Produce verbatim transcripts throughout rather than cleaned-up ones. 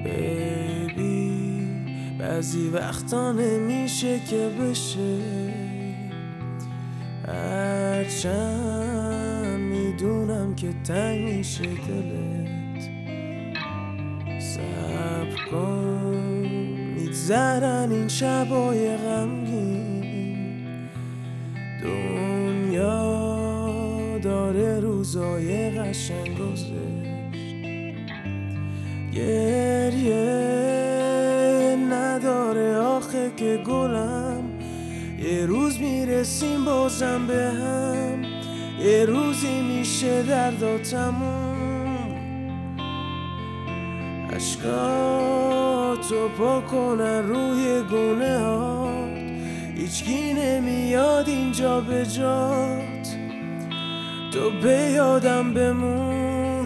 بیبی بعضی وقتا نمیشه که بشه، هرچند میدونم که تنگ میشه دلت. صبر کن میگذرن این شبای غمگین، دنیا داره روزای قشنگ گذشت. گریه نداره آخه که گلم، یه روز میرسیم بازم به هم، یه روزی میشه دردا تموم. عشقاتو پاک کنن روی گونه هات، هیچکی نمیاد اینجا به جات، تو به یادم بمون.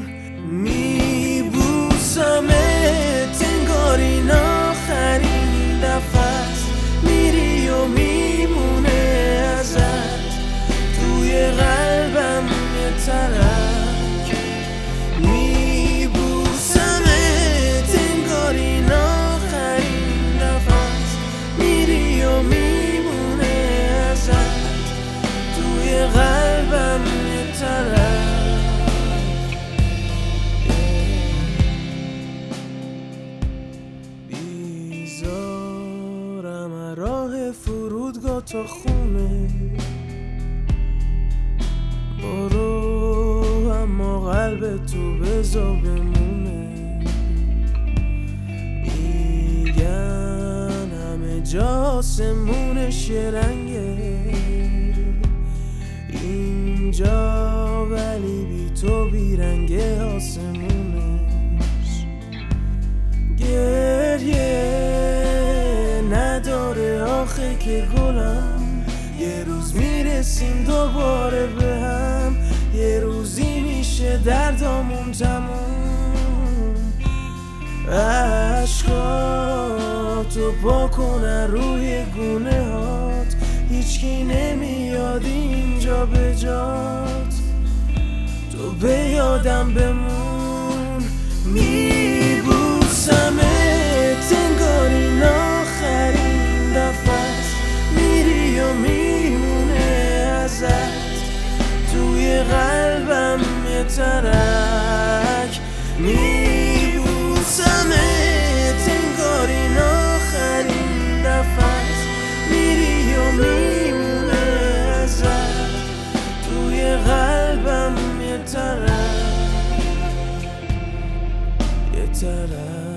میبوسمت انگار این آخرین دفعست، میری و میمونه ازت توی قلبم یه ترک. میبوسمت انگار این آخرین دفعست، میری و میمونه ازت توی قلبم یه ترک. راه فرودگاه تا خونه برو، اما قلب تو بذار بمونه. میگن همه جا آسمونش یه رنگه، اینجا ولی بی تو بیرنگه آسمونش. گریه نداره آخه که گلم، یه روز میرسیم دوباره به هم، یه روزی میشه دردامون تموم. عشقاتو پاک کنن روی گونه هات، هیچکی نمیاد اینجا به جات، تو به یادم بمون. میبوسمت انگار این آخرین دفعست، میری و میمونه ازت توی قلبم یه ترک. میبوسمت انگار این آخرین دفعست، میری و میمونه ازت توی قلبم یه ترک، یه ترک.